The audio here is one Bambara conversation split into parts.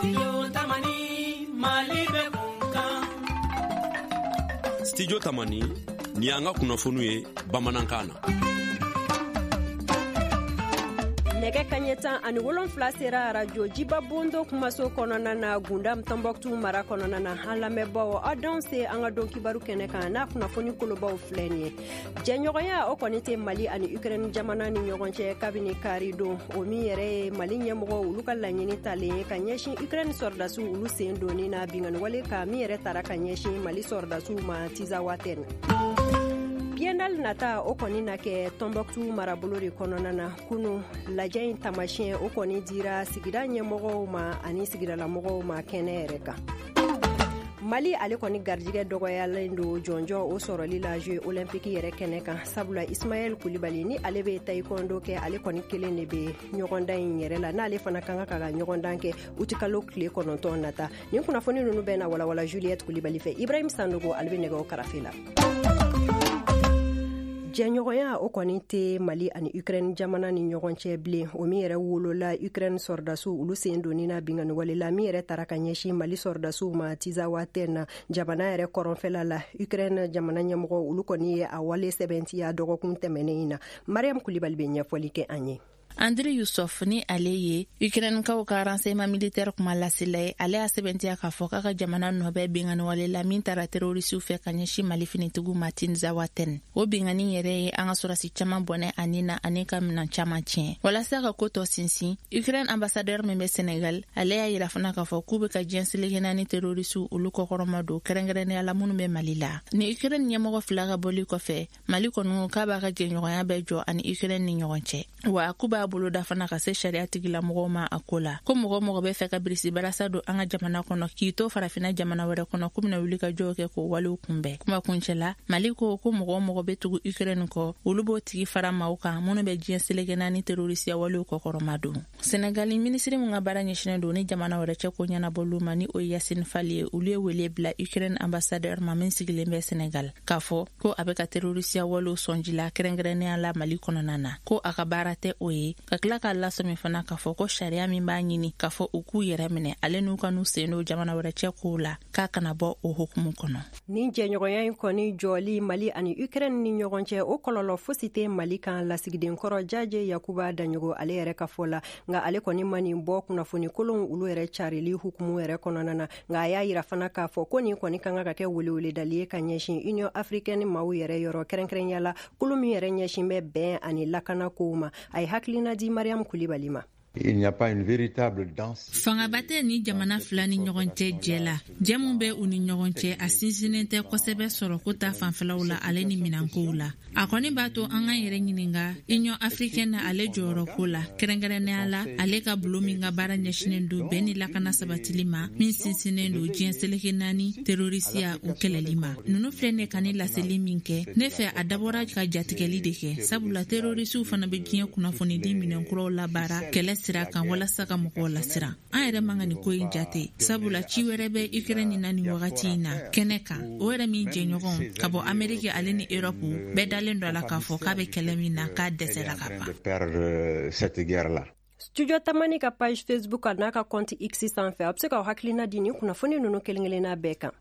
Studio Tamani ni anga kunnafoniw ye bamanankan na. Nɛgɛ kaɲɛ 17 sera radio Jiba Bondo kumaso kɔnɔna na Gundam Tombouctou mara kɔnɔna na an lamɛnbaaw aw d'anw se an ka dɔn kibaru kɛnɛ kan n'a kunnafoni kolobaw filɛ nin ye. Jɛɲɔgɔnya o kɔni tɛ Mali ani Ukraine jamana ni ɲɔgɔn cɛ kabini kari don o min yɛrɛ ye Mali ɲɛmɔgɔ olu ka laɲini talen ye ka ɲɛsin Ukraine sɔrdasiw olu sen donni na binganiwale ka min yɛrɛ tara ka ɲɛsin Mali sɔrdasiw ma Tizawaten. Biennale nata o kɔni na kɛ Tombouctou marabolo de kɔnɔna na kunu lajɛ in tamasiyɛn o kɔni dira sigida ɲɛmɔgɔw ma ani sigidalamɔgɔw ma kɛnɛ yɛrɛ kan. Mali ale kɔni garijigɛ dɔgɔyalen do jɔnjɔ o sɔrɔli la Jeux olympiques yɛrɛ kɛnɛ kan sabula Ismaël Koulibaly ni ale bɛ taekwondo kɛ ale kɔni kelen de bɛ ɲɔgɔndan in yɛrɛ la n'ale fana kan ka ɲɔgɔndan kɛ u tɛ kalo tile 9 nata nin kunnafoni ninnu bɛ na walawala Juliette Koulibaly fɛ Ibrahim Sandogo ale bɛ nɛgɛw karafe la. Jɛɲɔgɔnya o kɔni tɛ Mali ani Ukraine jamana ni ɲɔgɔn cɛ bilen o min yɛrɛ wolola Ukraine sɔrdasiw olu sen donni na binganiwale la min yɛrɛ tara ka ɲɛsin Mali sɔrdasiw ma Tizawaten na jamana yɛrɛ kɔrɔnfɛla la Ukraine jamana ɲɛmɔgɔ olu kɔni ye a wale sɛbɛntiya dɔgɔkun tɛmɛnen in na Mariam Koulibaly bɛ ɲɛfɔli kɛ an ye. Andriy Yusuf ni ale ye Ukraine kaw ka renseignement militaire kuma lasila ye ale a sɛbɛntiya k'a fɔ k'a ka jamana nɔ bɛ binganiwale la min tara terrorisiw fɛ ka ɲɛsin Mali finitigiw ma Tizawaten. O bingani yɛrɛ ye an ka sɔrɔsi caman bɔnɛ ani na ani ka minan caman tiɲɛ. Walasa ka ko tɔ sinsin Ukraine ambassadeur min bɛ Senegal ale y'a yira fana k'a fɔ k'u bɛ ka diɲɛ seleke naani terrorisiw olu kɔkɔrɔma don kɛrɛnkɛrɛnnenya la minnu bɛ Mali la. Ni Ukraine ɲɛmɔgɔ fila ka bɔli kɔfɛ Mali kɔni k'a b'a ka jɛɲɔgɔnya bɛɛ jɔ ani Ukraine ni ɲɔgɔn cɛ. Wa k'u b'a bolo da fana ka se sariya tigilamɔgɔw ma a ko la ko mɔgɔ bɛ fɛ ka birisi barasa don an ka jamana kɔnɔ k'i to farafina jamana wɛrɛ kɔnɔ k'u bɛna wuli ka jɔw kɛ k'o walew kunbɛn kuma kuncɛ la Mali ko mɔgɔ bɛ tugu Ukraine kɔ olu b'o tigi fara maaw kan minnu bɛ diɲɛ seleke naani terrorisiya walew kɔkɔrɔma don. Senegali minisiri mun ka baara ɲɛsinnen don ni jamana wɛrɛ cɛ ko ɲɛnabɔlu ma ni o ye Yassine Fall ye olu ye wele bila Ukraine ambassadeur ma min sigilen bɛ Senegal k'a fɔ ko a bɛ ka terrorisiya walew sɔnji la kɛrɛnkɛrɛnnenya la Mali kɔnɔna na ko a ka baara tɛ o ye ka tila k'a lasɔmi fana k'a fɔ ko sariya min b'a ɲini k'a fɔ u k'u yɛrɛ minɛ ale n'u ka n'u sen don jamana wɛrɛ cɛ kow la k'a kana bɔ o hukumu kɔnɔ. Ni jɛɲɔgɔnya in kɔni jɔli Mali ani Ukraine ni ɲɔgɔn cɛ o kɔlɔlɔ fosi tɛ Mali kan lasigiden kɔrɔ Jaje Yakuba Daɲogo ale yɛrɛ ka fɔ la nka ale kɔni ma nin bɔ kunnafoni kolon olu yɛrɛ carili hukumu yɛrɛ kɔnɔna na nka a y'a yira fana k'a fɔ ko nin kɔni kan ka kɛ weleweledali ye ka ɲɛsin Union africaine maaw yɛrɛ yɔrɔ kɛrɛnkɛrɛnya la kolo min yɛrɛ ɲɛsin bɛ bɛn ani lakana kow ma a ye hakilina di Mariam Koulibaly ma. Il n'y a pas une véritable danse. Fangaba tɛ ni jamana fila ni ɲɔgɔn cɛ jɛ la. Jɛ mun bɛ u ni ɲɔgɔn cɛ a sinsinnen tɛ kosɛbɛ sɔrɔ ko ta fanfɛlaw la ale ni minankow la. A kɔni b'a to an ka yɛrɛ ɲininka Union africaine na ale jɔyɔrɔ ko la. Kɛrɛnkɛrɛnnenya la ale ka bulo min ka baara ɲɛsinnen don bɛn ni lakana sabatili ma min sinsinnen don diɲɛ seleke naani terrorisiya o kɛlɛli ma. Nunu filɛ ne ka ni laseli min kɛ ne fɛ a dabɔra ka jatigɛli de kɛ sabula terrorisiw fana bɛ diɲɛ kunnafonidi minɛnkuraw la baara kɛlɛ sira kan walasa ka mɔgɔw lasira an yɛrɛ man ka nin ko in jate sabula ci wɛrɛ bɛ Ukraine na nin wagati in na kɛnɛ kan o yɛrɛ min jɛɲɔgɔn ka bɔ Ameriki ale ni Europe bɛɛ dalen dɔ la k'a fɔ k'a bɛ kɛlɛ min na k'a dɛsɛra ka ban. Studio Tamani ka page Facebook a n'a ka compte X sanfɛ a bɛ se ka hakilina di nin kunnafoni ninnu kelen-kelenna bɛɛ kan.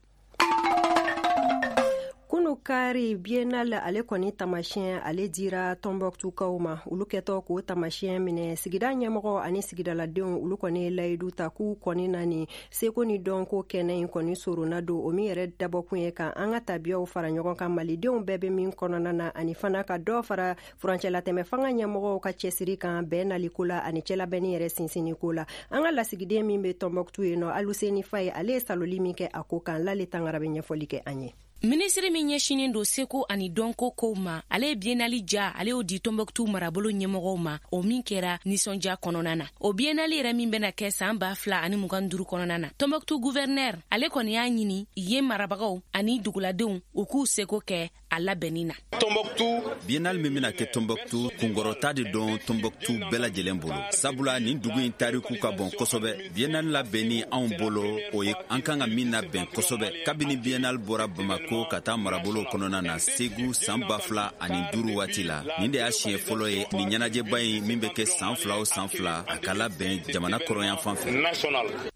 Kunu kari biennale ale kɔni tamasiyɛn ale dira Tombouctou ma olu kɛtɔ k'o tamasiyɛn minɛ sigida ɲɛmɔgɔ ani sigidaladenw olu kɔni layidu ta k'u kɔni na ni seko ni dɔnko kɛnɛ in kɔni sorona don o min yɛrɛ dabɔkun ye kan an ka tabiyaw fara ɲɔgɔn kan malidenw bɛɛ bɛ min kɔnɔna na ani fana ka dɔ fara furancɛlatɛmɛ fanga ɲɛmɔgɔw ka cɛsiri kan bɛn naliko la ani cɛlabɛnni yɛrɛ sinsinniko la an ka lasigiden min bɛ Tombouctou yen nɔ Aluseni Faye ale ye saloli min kɛ a ko kan Lale Tangara bɛ ɲɛfɔli kɛ an ye. Minisiri min ɲɛsinen don seko ani dɔnko kow ma ale ye biennale ja ale y'o di Tombouctou marabolo ɲɛmɔgɔw ma o min kɛra nisɔndiya kɔnɔna na o biennale yɛrɛ min bɛna kɛ san 2025 kɔnɔna na Tombouctou gouverneur ale kɔni y'a ɲini yen marabagaw ani duguladenw u k'u seko kɛ a labɛnni na. Tombouctou biennale min bɛna kɛ Tombouctou kunkɔrɔta de dɔn Tombouctou bɛɛ lajɛlen bolo sabula nin dugu in tariku ka bon kosɛbɛ biennale labɛnni anw bolo o ye an kan ka min labɛn kosɛbɛ kabini biennale bɔra Bamako ka taa marabolo kɔnɔna na Segu san 2005 waati la nin de y'a siɲɛ fɔlɔ ye nin ɲɛnajɛba in min bɛ kɛ san 2 o san 2 a ka labɛn jamana kɔrɔnyan fan fɛ.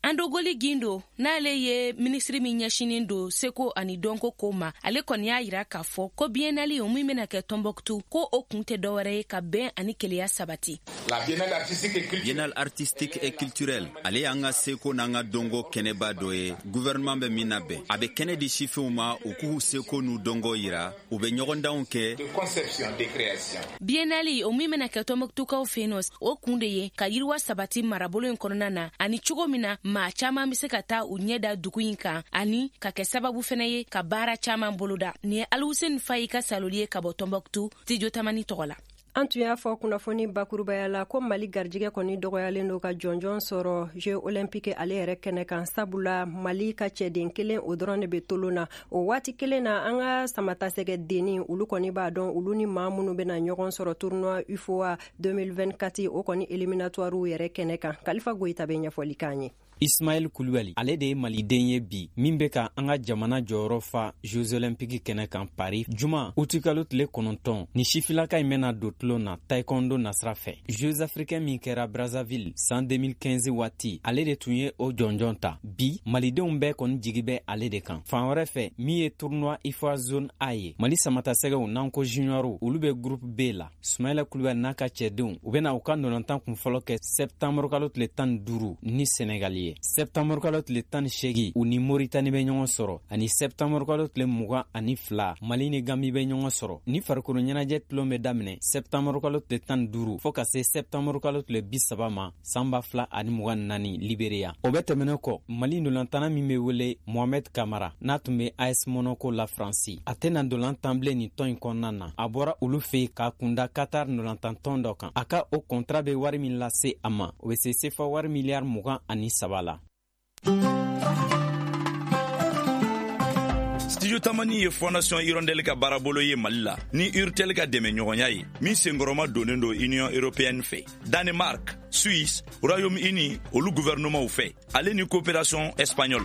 Andogoli Gindo n'ale ye ministri min ɲɛsinin do seko ani dɔnko ko ma ale kɔni y'a yira k'a fɔ ko biennale o min bena kɛ Tombouctou ko o kun tɛ dɔwɛrɛ ye ka bɛn ani keleya sabati. Biennale artistique et culturelle ale y'an ka seko n'an ka dɔnko kɛnɛba dɔ ye gouvernement bɛ min na bɛn a bɛ kɛnɛ di sifinw ma u k'u seko n'u dɔnko yira u bɛ ɲɔgɔndanw kɛ. Biennale o min bena kɛ Tombouctoukaw fɛ yen nɔ o kun de ye ka yiriwa sabati marabolo in kɔnɔna na ani cogo min na maa caman bɛ se ka taa u ɲɛ da dugu in kan ani ka kɛ sababu fɛnɛ ye ka baara caman boloda. Ni ye Alusen Fayi ka saloli ye ka bɔ Tombouctou Studio Tamani tɔgɔ la. An tun y'a fɔ kunnafoni bakurubaya la ko Mali garijɛgɛ kɔni dɔgɔyalen do ka jɔnjɔn sɔrɔ Jeux olympiques ale yɛrɛ kɛnɛ kan sabula Mali ka cɛden kelen o dɔrɔn de bɛ tolon na o waati kelen na an ka samatasɛgɛ denni olu kɔni b'a dɔn olu ni maa minnu bɛna ɲɔgɔn sɔrɔ tournoi UFOA 2024 o kɔni éliminatoire yɛrɛ kɛnɛ kan Kalifa Goyita bɛ ɲɛfɔli k'an ye. Ismaël Koulibaly ale de ye maliden ye bi min bɛ ka an ka jamana jɔyɔrɔ fa Jeux olympiques kɛnɛ kan Paris juma uti kalo tile 9 ni sifilaka in bɛna don tulon na taekwondo nasira fɛ. Jeux africains min kɛra Brazzaville san 2015 waati ale de tun ye o jɔnjɔn ta bi malidenw bɛɛ kɔni jigi bɛ ale de kan. Fan wɛrɛ fɛ min ye tournoi IFOA zone A ye Mali samatasɛgɛw n'an ko junioru olu bɛ groupe B la. Ismaël Koulibaly n'a ka cɛdenw u bɛna u ka nɔnɔntan kun fɔlɔ kɛ septembre kalo tile 15 ni Sénégal ye. Septembre kalo tile 18 u ni Mauritanie bɛ ɲɔgɔn sɔrɔ ani septembre kalo tile 22 Mali ni Gambie bɛ ɲɔgɔn sɔrɔ ni farikolo ɲɛnajɛ tulon bɛ daminɛ septembre kalo tile 15 fo ka se septembre kalo tile 30 ma san 2024 Libéria. O bɛ tɛmɛnen kɔ Mali ndolantana min bɛ wele Mohamed Kamara n'a tun bɛ AS Monaco la France a tɛna ndolantan bilen nin tɔn in kɔnɔna na a bɔra olu fɛ yen k'a kunda Qatar ndolantan tɔn dɔ kan a ka o contrat bɛ wari min lase a ma o bɛ se CFA wari miliyari 23 la. Studio Tamani ye Fondation Hirondelle ka barabolo ye Mali la ni Urtel ka dɛmɛ ɲɔgɔnya ye min senkɔrɔma donnen do Union Européenne fɛ Danemark, Suisse, Royaume-Uni olu gouvernement fɛ ale ni coopération espagnole.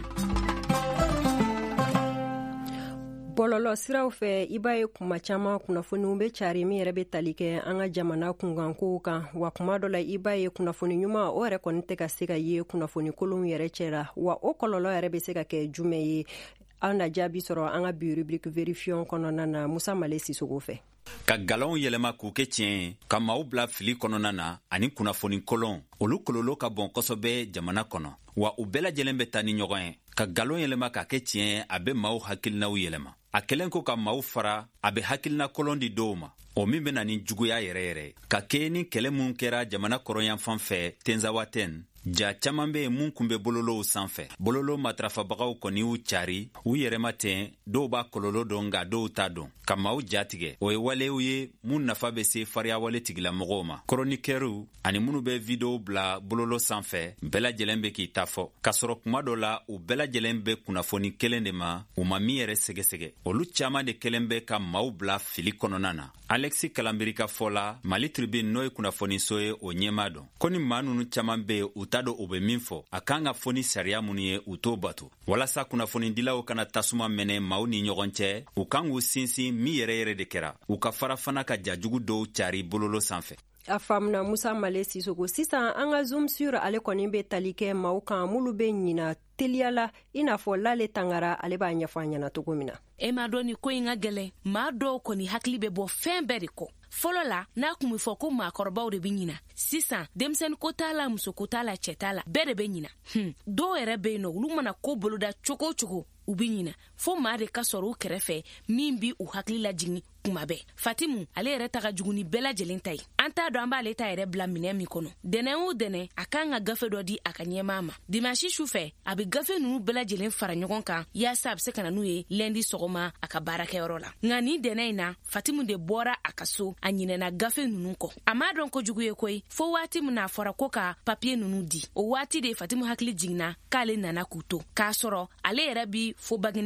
Bɔlɔlɔ siraw fɛ i b'a ye kuma caman kunnafoniw bɛ cari min yɛrɛ bɛ tali kɛ an ka jamana kunkankow kan wa kuma dɔ la i b'a ye kunnafoni ɲuman o yɛrɛ kɔni tɛ ka se ka ye kunnafoni kolonw yɛrɛ cɛla wa o kɔlɔlɔ yɛrɛ bɛ se ka kɛ jumɛn ye an na jaabi sɔrɔ an ka bi rubrique vérifion kɔnɔna na Musa Male Sisogo fɛ. Ka galonw yɛlɛma k'u kɛ tiɲɛ ka maaw bila fili kɔnɔna na ani kunnafoni kolon olu kɔlɔlɔ ka bon kosɛbɛ jamana kɔnɔ wa u bɛɛ lajɛlen bɛ taa ni ɲɔgɔn ye ka galon yɛlɛma ka kɛ tiɲɛ a bɛ maaw hakilinaw yɛlɛma a kɛlen ko ka maaw fara a bɛ hakilina kolon di dɔw ma o min bɛna ni juguya yɛrɛ yɛrɛ ka kɛ ni kɛlɛ mun kɛra jamana kɔrɔyanfan fɛ Tenzawaten ja caman bɛ mun kun bɛ bololow sanfɛ bololo matarafabagaw kɔni y'u cari u yɛrɛma tɛn dɔw b'a kɔlɔlɔ dɔn nka dɔw t'a dɔn ka maaw jatigɛ o ye walew ye mun nafa bɛ se fariya wale tigilamɔgɔw ma kɔrɔnikɛriw ani minnu bɛ videow bila bololo sanfɛ bɛɛ lajɛlen bɛ k'i ta fɔ k'a sɔrɔ kuma dɔ la u bɛɛ lajɛlen bɛ kunnafoni kelen de ma u ma min yɛrɛ sɛgɛsɛgɛ olu caman de kelen bɛ ka maaw bila fili kɔnɔna na Alexis Kalambiri ka fɔ la Mali Tribune n'o ye kunnafoniso ye o ɲɛma dɔn ko ni maa ninnu caman bɛ yen u t'a dɔn u bɛ min fɔ a kan ka fɔ ni sariya minnu ye u t'o bato walasa kunnafonidilaw kana tasuma mɛnɛ maaw ni ɲɔgɔn cɛ u kan k'u sinsin min yɛrɛ yɛrɛ de kɛra u ka fara fana ka jajugu dɔw cari bololo sanfɛ. A faamuna Musa Male Sisogo sisan an ka Zoom sur ale kɔni bɛ tali kɛ maaw kan mulu bɛ ɲina teliya la i n'a fɔ Lale Tangara ale b'a ɲɛfɔ an ɲɛna cogo min na. E m'a dɔn ni ko in ka gɛlɛn maa dɔw kɔni hakili bɛ bɔ fɛn bɛɛ de kɔ fɔlɔ la n'a kun bɛ fɔ ko maakɔrɔbaw de bɛ ɲina sisan denmisɛnnin ko t'a la muso ko t'a la cɛ t'a la bɛɛ de bɛ ɲina dɔw yɛrɛ bɛ yen nɔ olu mana ko boloda cogo o cogo u bɛ ɲina fo maa de ka sɔrɔ u kɛrɛfɛ min bi u hakili lajigin kuma bɛɛ Fatimu ale yɛrɛ ta ka jugu ni bɛɛ lajɛlen ta ye an t'a dɔn an b'ale ta yɛrɛ bila minɛn min kɔnɔ dɛnɛn o dɛnɛn a kan ka gafe dɔ di a ka ɲɛmaa ma dimanche su fɛ a bɛ gafe ninnu bɛɛ lajɛlen fara ɲɔgɔn kan yaasa a bɛ se ka na n'u ye lundi sɔgɔma a ka baarakɛyɔrɔ la nka ni dɛnɛn in na Fatimu de bɔra a ka so a ɲinɛna gafe ninnu kɔ a m'a dɔn kojugu ye koyi fo waati min na a fɔra ko ka papiye ninnu di o waati de Fatimu hakili jiginna k'ale nana k'u to k'a sɔrɔ ale yɛrɛ bi fo Bagineda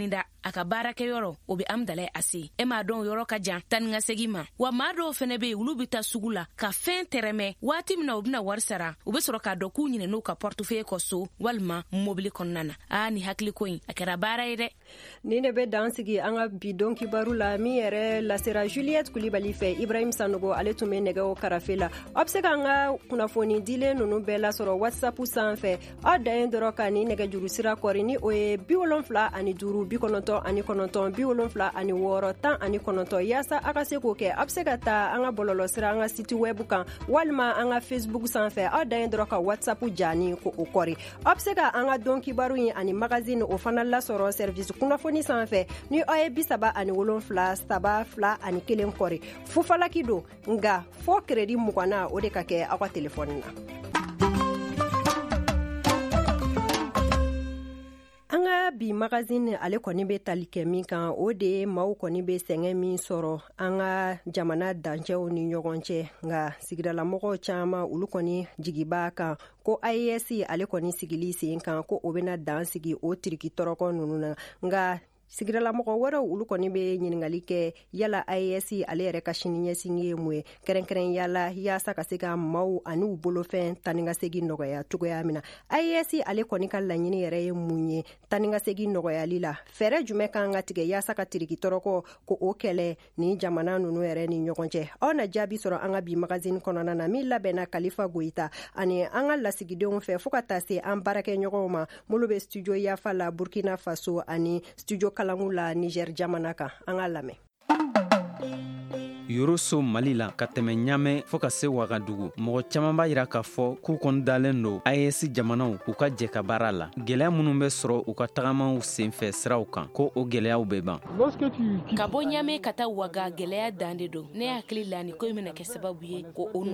a ka baarakɛ yɔrɔ o be Amdalaye Ase e m'a dɔn yɔrɔ ka jan tani ka segi ma wa maa dɔw fɛnɛ be olu be taa sugu la ka fɛn tɛrɛmɛ waati mina u bena wari sara u be sɔrɔ k'a dɔn k'u ɲinɛ n'u ka portefeuille kɔ so walima mobili kɔnɔna na ni hakili ko in a kɛra baara ye dɛ. Ni ne be dan sigi an ka bi don kibaru la min yɛrɛ lasera Juliette Kulibali fɛ Ibrahim Sanogo ale tun be nɛgɛw karafe la. Aw be se k'an ka kunnafoni dilen nunu bɛɛ lasɔrɔ WhatsApp sanfɛ aw dan ye dɔrɔn ka ni nɛgɛjuru sira kɔri ni o ye 75 59 76 19 yaasa a ka se k'o kɛ. A be se ka taa an ka bɔlɔlɔ sira an ka site web kan walima an ka Facebook sanfɛ aw dan ye dɔrɔn ka WhatsApp jani ko o kɔri. Aw be se ka an ka don kibaru in ani magazine o fana lasɔrɔ service kunnafoni sanfɛ ni aw ye 37 saba 2 ani 1 kɔri. Fufalaki don nga fo crédit mugana o de ka kɛ aw ka telefɔni na. An ka bi magazine ale kɔni be tali kɛ min kan o de maaw kɔni be sɛngɛ min sɔrɔ an ka jamana dancɛw ni ɲɔgɔn cɛ nga sigidalamɔgɔw caaman olu kɔni jigiba kan ko AES ale kɔni sigili sen kan ko o bena dan sigi o tiriki tɔrɔkɔ nunu na nga sigidalamɔgɔ wɛrɛw olu kɔni be ɲiningali kɛ yala AES ale yɛrɛ ka siniɲɛsigi ye mun ye kɛrɛnkɛrɛn yala yaasa ka se ka maaw ani u bolofɛn tanikasegi nɔgɔya cogoya min na. AES ale kɔni ka laɲini yɛrɛ ye mun ye tanikasegi nɔgɔyali la fɛɛrɛ jumɛn kan ka tigɛ yaasa ka tiriki tɔrɔkɔ ko o kɛlɛ ni jamana nunu yɛrɛ ni ɲɔgɔn cɛ. Aw na jaabi sɔrɔ an ka bi magazine kɔnɔna na min labɛnna Kalifa Goyita ani an ka lasigidenw fɛ fo ka taa se an baarakɛ ɲɔgɔnw ma molu be studio Yafa la Burkina Faso ani studio Kalangu la Niger jamana kan an ka lamɛn. Yoroso Mali la ka tɛmɛ Ɲamɛ fɔ ka se Wagadugu mɔgɔ caman b'a yira k'a fɔ k'u kɔni dalen don AES jamanaw u ka jɛ ka baara la. Gɛlɛya minnu bɛ sɔrɔ u ka tagamaw senfɛ siraw kan ko o gɛlɛyaw bɛ ban. Ka bɔ Ɲamɛ ka taa Waga gɛlɛya dan de don. Ne hakili la ni ko in bɛna kɛ sababu ye ko o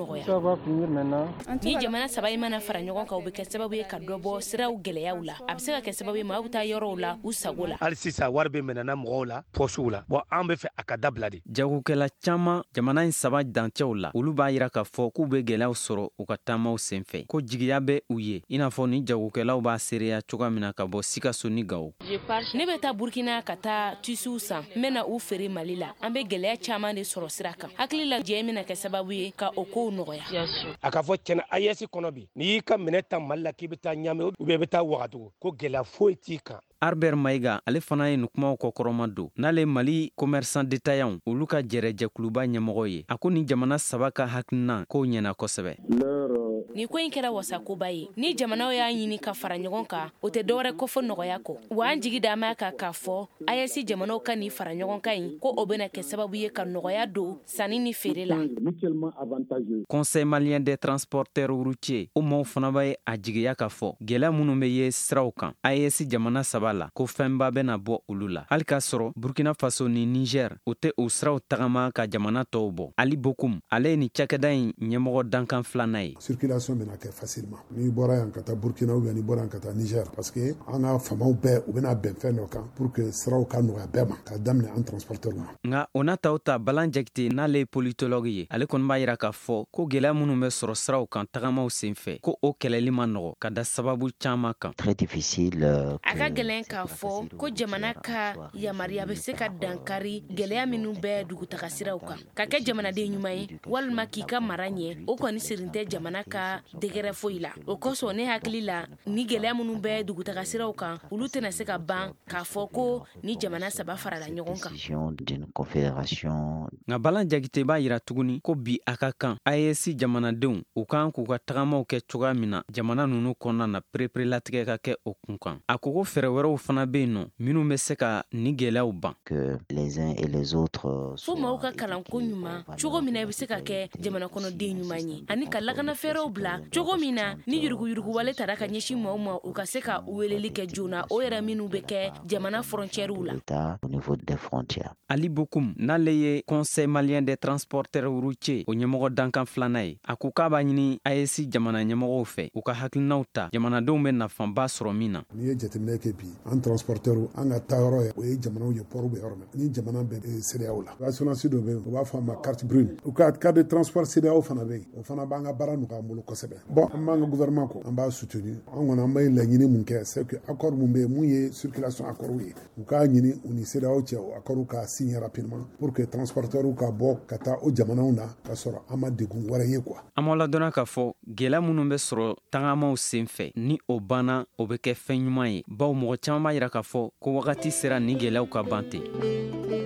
nɔgɔya. Ni jamana saba in mana fara ɲɔgɔn kan o bɛ kɛ sababu ye ka dɔ bɔ siraw gɛlɛyaw la. A bɛ se ka kɛ sababu ye maaw bɛ taa yɔrɔw la u sago la. Hali sisan wari bɛ minɛna mɔgɔw la pɔsiw la. Bon an bɛ fɛ a ka dabila de. Jagokɛla caman jamana in saba dancɛw la olu b'a yira k'a fɔ k'u bɛ gɛlɛyaw sɔrɔ u ka taamaw senfɛ ko jigiya bɛ u ye i n'a fɔ ni jagokɛlaw b'a seereya cogoya min na ka bɔ Sikaso ni Gawo. Ne bɛ taa Burkina ka taa tisiw san n bɛna u feere Mali la an bɛ gɛlɛya caman de sɔrɔ sira kan hakili la jɛ bɛna kɛ sababu ye ka o kow nɔgɔya. A ka fɔ cɛna AES kɔnɔ bi n'i y'i ka minɛ ta Mali la k'i bɛ taa Ɲamɛ ou bien i bɛ taa Wagadugu ko gɛlɛya foyi t'i kan. Albert Maïga ale fana ye nin kumaw kɔkɔrɔma don n'ale Mali commerçant détaillant olu ka jɛrɛjɛkuluba ɲɛmɔgɔ ye a ko ni jamana saba ka hakilina k'o ɲɛna kosɛbɛ. Ni ko in kɛra wasakoba ye ni jamanaw y'a ɲini ka fara ɲɔgɔn kan o tɛ dɔwɛrɛ kɔfɔ nɔgɔya kɔ wa an jigi d'an ma k'a fɔ AES jamanaw ka ni fara ɲɔgɔn kan in ko o bɛna kɛ sababu ye ka nɔgɔya don sanni ni feere la. Conseil malien des transporteurs routiers o maaw fana bɛ a jigiya k'a fɔ gɛlɛya minnu bɛ ye siraw kan AES jamana saba la ko fɛnba bɛna bɔ olu la hali k'a sɔrɔ Burkina Faso ni Niger o tɛ o siraw tagama ka jamana tɔw bɔ. Ali Bokoum ale ye ni cakɛda in ɲɛmɔgɔ dankan filanan ye. Circulation bɛna kɛ facilement n'i bɔra yan ka taa Burkina ou bien n'i bɔra yan ka taa Niger parce que an ka famaw bɛɛ u bɛna bɛn fɛn dɔ kan pour que siraw ka nɔgɔya bɛɛ ma ka daminɛ an transporteur ma. Nka o n'a taw ta Balan Jakite n'ale ye politologue ye ale kɔni b'a yira k'a fɔ ko gɛlɛya minnu bɛ sɔrɔ siraw kan tagamaw senfɛ ko o kɛlɛli ma nɔgɔ ka da sababu caman kan. Très difficile. A ka gɛlɛn k'a fɔ ko jamana ka yamaruya bɛ se ka dankari gɛlɛya minnu bɛ dugutaga siraw kan ka kɛ jamanaden ɲuman ye walima k'i ka mara ɲɛ o kɔni sirin tɛ jamana ka degɛrɛ foyi la o kosɔn ne hakili la ni gɛlɛya minnu bɛ dugutaga siraw kan olu tɛna se ka ban k'a fɔ ko ni jamana saba farala ɲɔgɔn kan. Nka Balan Jakite b'a yira tuguni ko bi a ka kan AES jamanadenw u kan k'u ka tagamaw kɛ cogoya min na jamana ninnu kɔnɔna na pereperelatigɛ ka kɛ o kun kan a ko fɛɛrɛ wɛrɛw fana bɛ yen nɔ minnu bɛ se ka ni gɛlɛyaw ban. Fo maaw ka kalanko ɲuman cogo min na i bɛ se ka kɛ jamana kɔnɔden ɲuman ye ani ka lakana fɛɛrɛw bila cogo min na ni yuruguyuruguwale tara ka ɲɛsin maaw ma u ka se ka weleli kɛ joona o yɛrɛ minnu bɛ kɛ jamana frontiɛrɛw la. Ali Bokoum n'ale ye Conseil malien des transporteurs routiers o ɲɛmɔgɔ dankan filanan ye a ko k'a b'a ɲini AES jamana ɲɛmɔgɔw fɛ u ka hakilinaw ta jamanadenw bɛ nafaba sɔrɔ min na. N'i ye jateminɛ kɛ bi an transporteur an ka taa yɔrɔ ye o ye jamanaw ye port bɛ yɔrɔ min ni jamana bɛ CEDEAO la assurance dɔ bɛ yen u b'a fɔ a ma carte brune u ka carte de transport CEDEAO fana bɛ yen o fana b'an ka baara nɔgɔya an bolo kosɛbɛ. Bon an b'an ka gouvernement ko an b'a soutenu an kɔni an bɛ laɲini mun kɛ c'est que accord mun bɛ mun ye circulation accord ye u k'a ɲini u ni CEDEAO cɛ o accord ka signer rapidement pour que transporteurs ka bɔ ka taa o jamanaw na ka sɔrɔ an ma degun wɛrɛ ye quoi. An b'a ladɔnna k'a fɔ gɛlɛya minnu bɛ sɔrɔ tagamaw sen fɛ ni o banna o bɛ kɛ fɛn ɲuman ye bawo mɔgɔ caman b'a yira k'a fɔ ko wagati sera ni gɛlɛyaw ka ban ten.